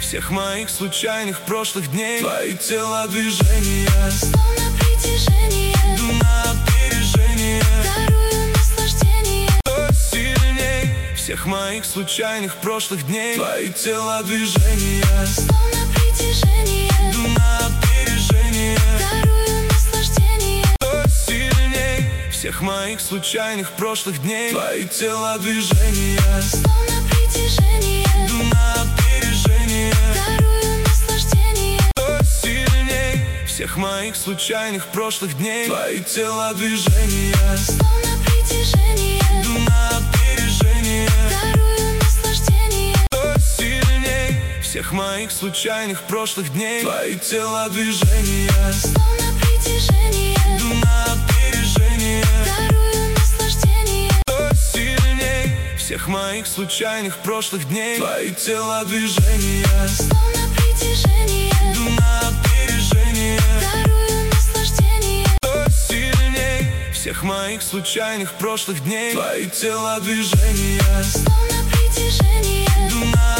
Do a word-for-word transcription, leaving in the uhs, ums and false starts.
всех моих случайных прошлых дней. Твои тела движения, словно притяжение, иду на опережение, дарую наслаждение. кто сильней всех моих случайных прошлых дней. Твои тела движения, Словно притяжение, иду на опережение, дарую наслаждение. кто сильней всех моих случайных прошлых дней. Твои тела движения, Словно притяжение, иду на опережение, дарую наслаждение. кто сильней всех моих случайных прошлых дней. Твои тела движения, Словно притяжение, иду на опережение, дарую наслаждение. кто сильней всех моих случайных прошлых дней. Твои тела движения, Словно притяжение, иду на опережение, дарую наслаждение. кто сильней всех моих случайных прошлых дней. Твои тела движения, Словно притяжение, иду на опережение, дарую наслаждение. кто сильней всех моих случайных прошлых дней. Твои тела движения, Словно притяжение, иду на